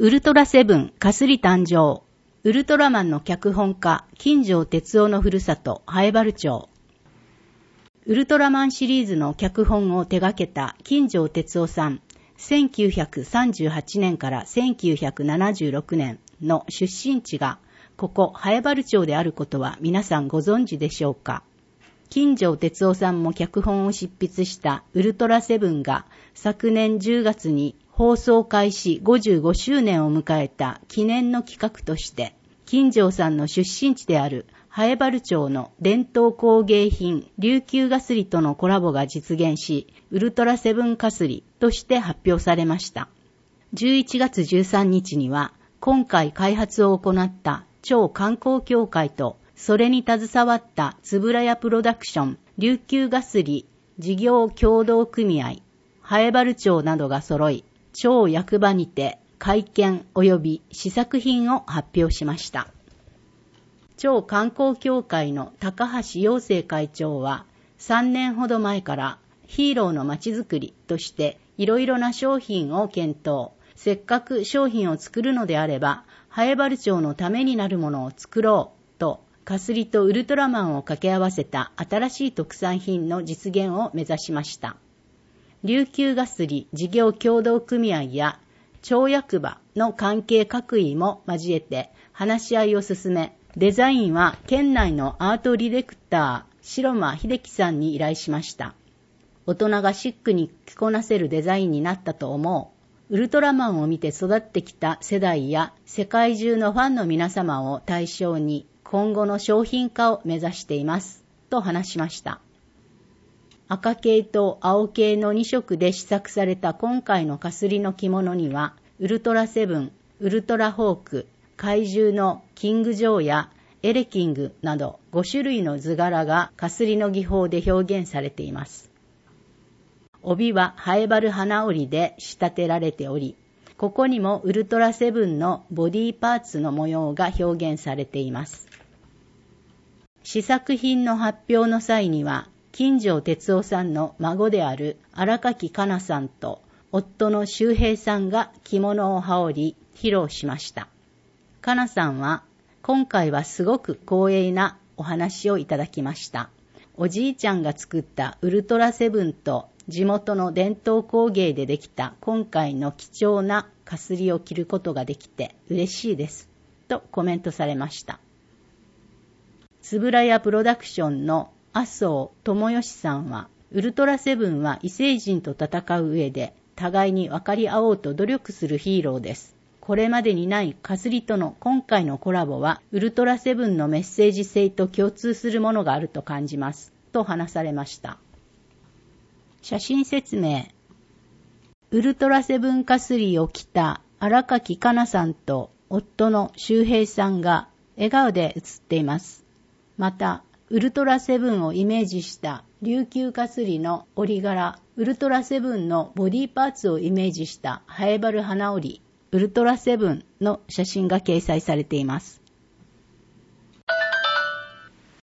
ウルトラセブンかすり誕生。ウルトラマンの脚本家、金城哲夫のふるさと、南風原町。ウルトラマンシリーズの脚本を手掛けた金城哲夫さん、1938年から1976年の出身地が、ここ南風原町であることは皆さんご存知でしょうか。金城哲夫さんも脚本を執筆したウルトラセブンが昨年10月に放送開始55周年を迎えた記念の企画として、金城さんの出身地である南風原町の伝統工芸品琉球ガスリとのコラボが実現し、ウルトラセブンカスリとして発表されました。11月13日には今回開発を行った町観光協会とそれに携わったつぶらやプロダクション琉球ガスリ事業協同組合南風原町などが揃い、町役場にて会見及び試作品を発表しました。町観光協会の高橋陽生会長は3年ほど前からヒーローのまちづくりとしていろいろな商品を検討。せっかく商品を作るのであれば南風原町のためになるものを作ろうと、かすりとウルトラマンを掛け合わせた新しい特産品の実現を目指しました。琉球ガスリ事業協同組合や町役場の関係各位も交えて話し合いを進め、デザインは県内のアートディレクター白間秀樹さんに依頼しました。大人がシックに着こなせるデザインになったと思う。ウルトラマンを見て育ってきた世代や世界中のファンの皆様を対象に今後の商品化を目指していますと話しました。赤系と青系の2色で試作された今回のかすりの着物にはウルトラセブン、ウルトラホーク、怪獣のキングジョーやエレキングなど5種類の図柄がかすりの技法で表現されています。帯は南風原花織で仕立てられており、ここにもウルトラセブンのボディパーツの模様が表現されています。試作品の発表の際には、金城哲夫さんの孫である荒垣かなさんと夫の周平さんが着物を羽織り披露しました。かなさんは、今回はすごく光栄なお話をいただきました。おじいちゃんが作ったウルトラセブンと地元の伝統工芸でできた今回の貴重なかすりを着ることができて嬉しいです。とコメントされました。つぶらやプロダクションの麻生智義さんは、ウルトラセブンは異星人と戦う上で互いに分かり合おうと努力するヒーローです。これまでにないかすりとの今回のコラボは、ウルトラセブンのメッセージ性と共通するものがあると感じます。と話されました。写真説明。ウルトラセブンかすりを着た荒垣かなさんと夫の周平さんが笑顔で写っています。また、ウルトラセブンをイメージした琉球かすりの織柄、ウルトラセブンのボディパーツをイメージした南風原花織、ウルトラセブンの写真が掲載されています。